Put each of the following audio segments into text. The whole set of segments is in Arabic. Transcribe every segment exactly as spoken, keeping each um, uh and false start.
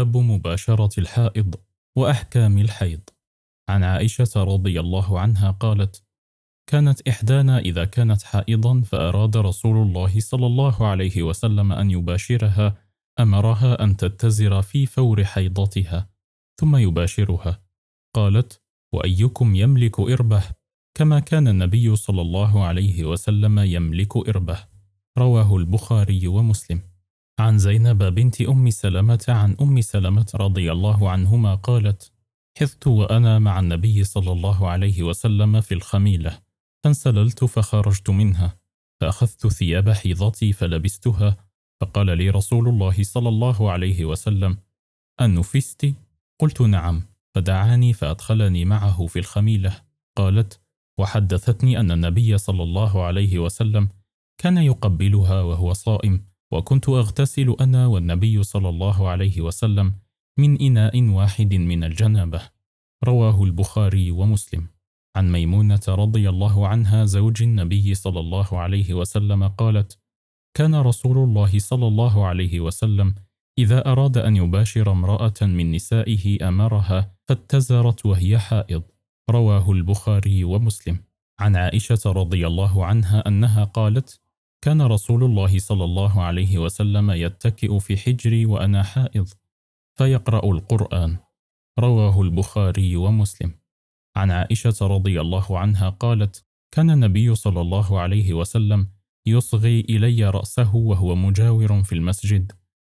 باب مباشرة الحائض وأحكام الحيض. عن عائشة رضي الله عنها قالت: كانت إحدانا إذا كانت حائضا فأراد رسول الله صلى الله عليه وسلم أن يباشرها أمرها أن تتزر في فور حيضتها ثم يباشرها. قالت: وأيكم يملك إربه كما كان النبي صلى الله عليه وسلم يملك إربه. رواه البخاري ومسلم. عن زينب بنت أم سلمة عن أم سلمة رضي الله عنهما قالت: حضت وأنا مع النبي صلى الله عليه وسلم في الخميلة، فانسللت فخرجت منها، فأخذت ثياب حيضتي فلبستها، فقال لي رسول الله صلى الله عليه وسلم: أنفست؟ قلت نعم، فدعاني فأدخلني معه في الخميلة. قالت: وحدثتني أن النبي صلى الله عليه وسلم كان يقبلها وهو صائم، وكنت أغتسل أنا والنبي صلى الله عليه وسلم من إناء واحد من الجنابة. رواه البخاري ومسلم. عن ميمونة رضي الله عنها زوج النبي صلى الله عليه وسلم قالت: كان رسول الله صلى الله عليه وسلم إذا أراد أن يباشر امرأة من نسائه أمرها فاتزرت وهي حائض. رواه البخاري ومسلم. عن عائشة رضي الله عنها أنها قالت: كان رسول الله صلى الله عليه وسلم يتكئ في حجري وأنا حائض فيقرأ القرآن. رواه البخاري ومسلم. عن عائشة رضي الله عنها قالت: كان النبي صلى الله عليه وسلم يصغي إلي رأسه وهو مجاور في المسجد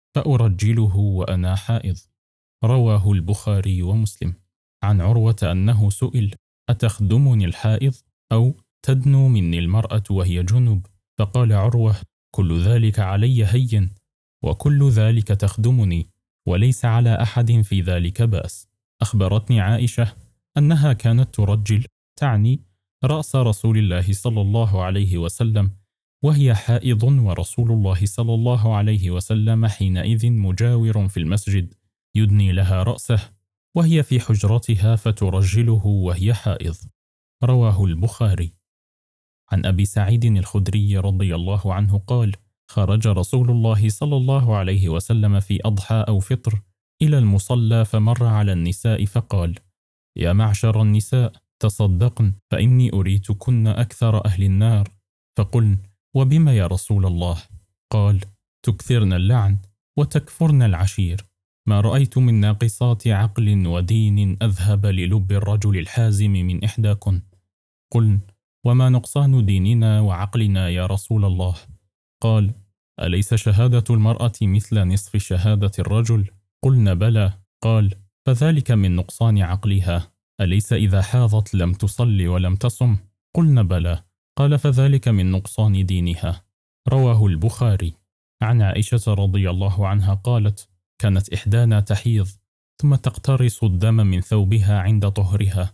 فأرجله وأنا حائض. رواه البخاري ومسلم. عن عروة أنه سئل: أتخدمني الحائض أو تدنو مني المرأة وهي جنب؟ فقال عروة: كل ذلك علي هين، وكل ذلك تخدمني، وليس على أحد في ذلك بأس. أخبرتني عائشة أنها كانت ترجل، تعني رأس رسول الله صلى الله عليه وسلم، وهي حائض ورسول الله صلى الله عليه وسلم حينئذ مجاور في المسجد، يدني لها رأسه وهي في حجرتها فترجله وهي حائض. رواه البخاري. عن أبي سعيد الخدري رضي الله عنه قال: خرج رسول الله صلى الله عليه وسلم في أضحى أو فطر إلى المصلى فمر على النساء فقال: يا معشر النساء تصدقن فإني أريتكن أكثر أهل النار. فقلن: وبما يا رسول الله؟ قال: تكثرن اللعن وتكفرن العشير، ما رأيت من ناقصات عقل ودين أذهب للب الرجل الحازم من إحداكن. قلن: وما نقصان ديننا وعقلنا يا رسول الله؟ قال: أليس شهادة المرأة مثل نصف شهادة الرجل؟ قلن: بلى. قال: فذلك من نقصان عقلها. أليس إذا حاضت لم تصلي ولم تصم؟ قلن: بلى. قال: فذلك من نقصان دينها. رواه البخاري. عن عائشة رضي الله عنها قالت: كانت إحدانا تحيض ثم تقترص الدم من ثوبها عند طهرها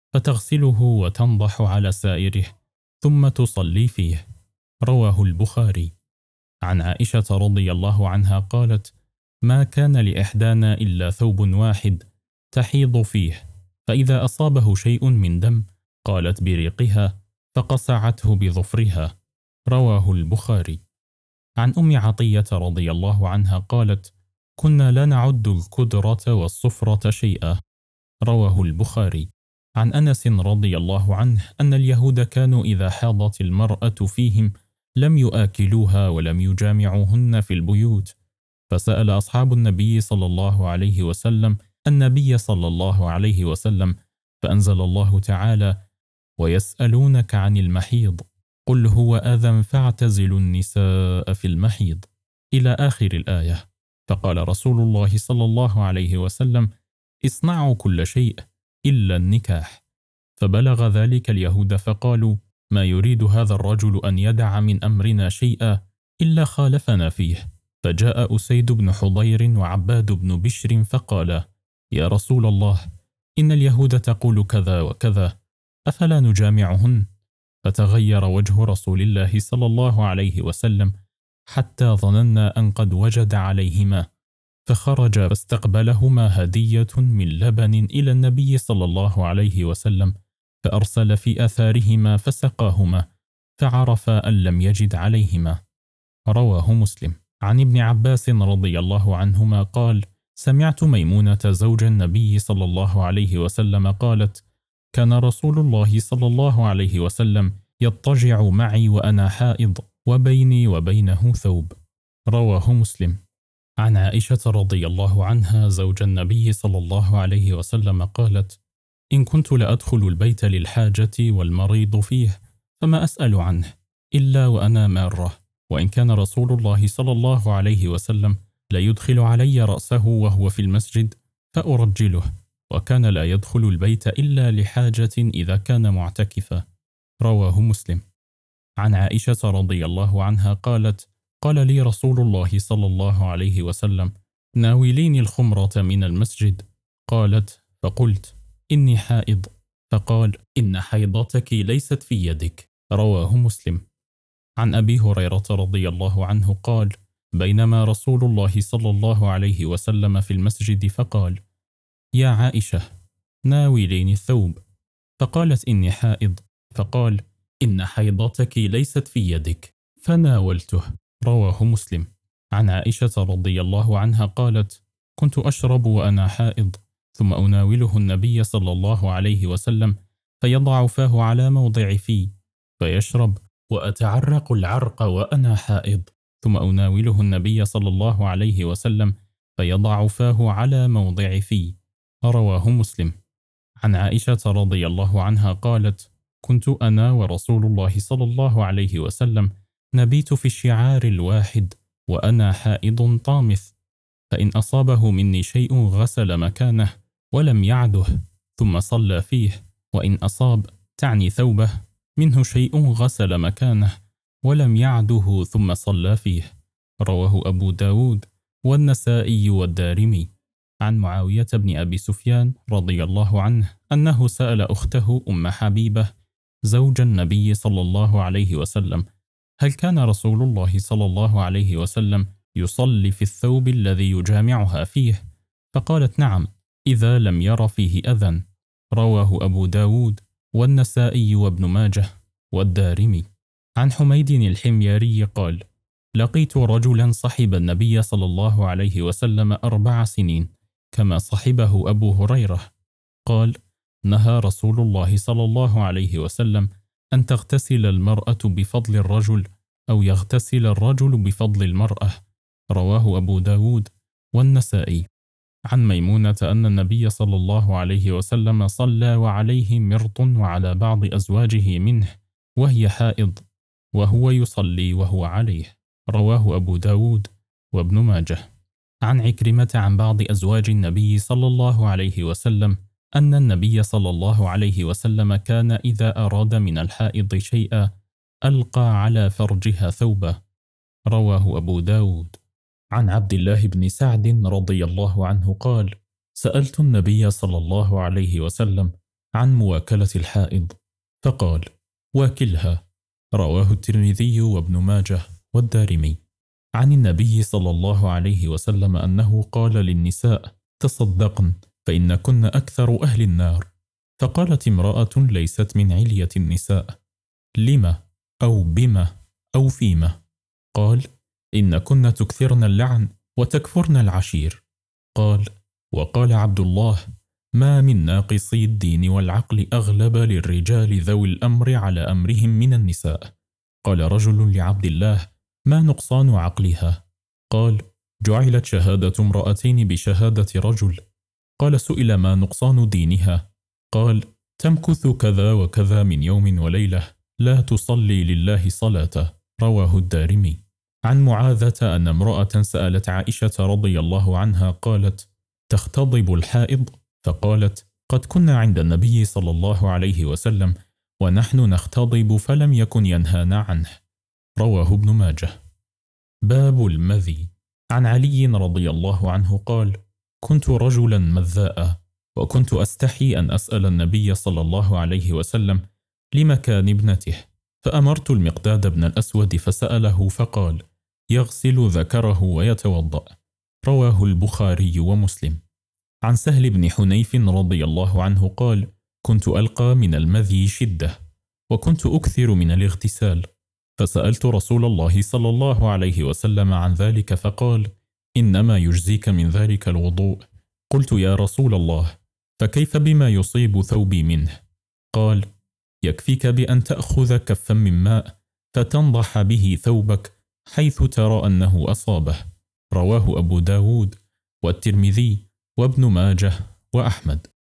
فتغسله وتنضح على سائره ثم تصلي فيه. رواه البخاري. عن عائشة رضي الله عنها قالت: ما كان لإحدانا إلا ثوب واحد تحيض فيه، فإذا أصابه شيء من دم قالت بريقها فقصعته بظفرها. رواه البخاري. عن أم عطية رضي الله عنها قالت: كنا لا نعد الكدرة والصفرة شيئا. رواه البخاري. عن أنس رضي الله عنه أن اليهود كانوا إذا حاضت المرأة فيهم لم يآكلوها ولم يجامعوهن في البيوت، فسأل أصحاب النبي صلى الله عليه وسلم النبي صلى الله عليه وسلم فأنزل الله تعالى: ويسألونك عن المحيض قل هو أذى فاعتزلوا النساء في المحيض، إلى آخر الآية. فقال رسول الله صلى الله عليه وسلم: اصنعوا كل شيء إلا النكاح. فبلغ ذلك اليهود فقالوا: ما يريد هذا الرجل أن يدع من أمرنا شيئا إلا خالفنا فيه. فجاء أسيد بن حضير وعباد بن بشر فقالا: يا رسول الله، إن اليهود تقول كذا وكذا، أفلا نجامعهن؟ فتغير وجه رسول الله صلى الله عليه وسلم حتى ظننا أن قد وجد عليهما، فخرج فاستقبلهما هدية من لبن إلى النبي صلى الله عليه وسلم، فأرسل في آثارهما فسقاهما، فعرف أن لم يجد عليهما. رواه مسلم. عن ابن عباس رضي الله عنهما قال: سمعت ميمونة زوج النبي صلى الله عليه وسلم قالت: كان رسول الله صلى الله عليه وسلم يضطجع معي وأنا حائض وبيني وبينه ثوب. رواه مسلم. عن عائشة رضي الله عنها زوج النبي صلى الله عليه وسلم قالت: إن كنت لأدخل البيت للحاجة والمريض فيه فما أسأل عنه إلا وأنا مارة، وإن كان رسول الله صلى الله عليه وسلم ليدخل علي رأسه وهو في المسجد فأرجله، وكان لا يدخل البيت إلا لحاجة إذا كان معتكفا. رواه مسلم. عن عائشة رضي الله عنها قالت: قال لي رسول الله صلى الله عليه وسلم: ناوليني الخمرة من المسجد. قالت: فقلت: إني حائض. فقال: إن حيضتك ليست في يدك. رواه مسلم. عن أبي هريرة رضي الله عنه قال: بينما رسول الله صلى الله عليه وسلم في المسجد فقال: يا عائشة ناوليني الثوب. فقالت: إني حائض. فقال: إن حيضتك ليست في يدك. فناولته. رواه مسلم. عن عائشة رضي الله عنها قالت: كنت أشرب وأنا حائض، ثم أناوله النبي صلى الله عليه وسلم فيضع فاه على موضع فيه فيشرب، وأتعرق العرق وأنا حائض، ثم أناوله النبي صلى الله عليه وسلم فيضع فاه على موضع فيه. رواه مسلم. عن عائشة رضي الله عنها قالت: كنت أنا ورسول الله صلى الله عليه وسلم نبيت في الشعار الواحد وأنا حائض طامث، فإن أصابه مني شيء غسل مكانه ولم يعده ثم صلى فيه، وإن أصاب تعني ثوبه منه شيء غسل مكانه ولم يعده ثم صلى فيه. رواه أبو داود والنسائي والدارمي. عن معاوية بن أبي سفيان رضي الله عنه أنه سأل أخته أم حبيبة زوج النبي صلى الله عليه وسلم: هل كان رسول الله صلى الله عليه وسلم يصلي في الثوب الذي يجامعها فيه؟ فقالت: نعم، إذا لم ير فيه أذى. رواه أبو داود والنسائي وابن ماجه والدارمي. عن حميد الحميري قال: لقيت رجلا صحب النبي صلى الله عليه وسلم أربع سنين كما صحبه أبو هريرة. قال: نهى رسول الله صلى الله عليه وسلم أن تغتسل المرأة بفضل الرجل أو يغتسل الرجل بفضل المرأة. رواه أبو داود والنسائي. عن ميمونة أن النبي صلى الله عليه وسلم صلى وعليه مرط وعلى بعض أزواجه منه وهي حائض، وهو يصلي وهو عليه. رواه أبو داود وابن ماجه. عن عكرمة عن بعض أزواج النبي صلى الله عليه وسلم أن النبي صلى الله عليه وسلم كان إذا أراد من الحائض شيئا ألقى على فرجها ثوبه. رواه أبو داود. عن عبد الله بن سعد رضي الله عنه قال: سألت النبي صلى الله عليه وسلم عن مواكلة الحائض فقال: واكلها. رواه الترمذي وابن ماجه والدارمي. عن النبي صلى الله عليه وسلم أنه قال للنساء: تصدقن فإن كن أكثر أهل النار. فقالت امرأة ليست من علية النساء: لما أو بما أو فيما؟ قال: إن كن تكثرن اللعن وتكفرن العشير. قال: وقال عبد الله: ما من ناقصي الدين والعقل أغلب للرجال ذوي الأمر على أمرهم من النساء. قال رجل لعبد الله: ما نقصان عقلها؟ قال: جعلت شهادة امرأتين بشهادة رجل. قال: سئل: ما نقصان دينها؟ قال: تمكث كذا وكذا من يوم وليلة لا تصلي لله صلاة. رواه الدارمي. عن معاذة أن امرأة سألت عائشة رضي الله عنها قالت: تختضب الحائض؟ فقالت: قد كنا عند النبي صلى الله عليه وسلم ونحن نختضب فلم يكن ينهانا عنه. رواه ابن ماجه. باب المذي. عن علي رضي الله عنه قال: كنت رجلا مذاء، وكنت أستحي أن أسأل النبي صلى الله عليه وسلم لمكان ابنته، فأمرت المقداد بن الأسود فسأله فقال: يغسل ذكره ويتوضأ. رواه البخاري ومسلم. عن سهل بن حنيف رضي الله عنه قال: كنت ألقى من المذي شدة، وكنت أكثر من الاغتسال، فسألت رسول الله صلى الله عليه وسلم عن ذلك فقال: إنما يجزيك من ذلك الوضوء. قلت يا رسول الله فكيف بما يصيب ثوبي منه؟ قال يكفيك بأن تأخذ كفا من ماء فتنضح به ثوبك حيث ترى أنه أصابه. رواه أبو داود والترمذي وابن ماجه وأحمد.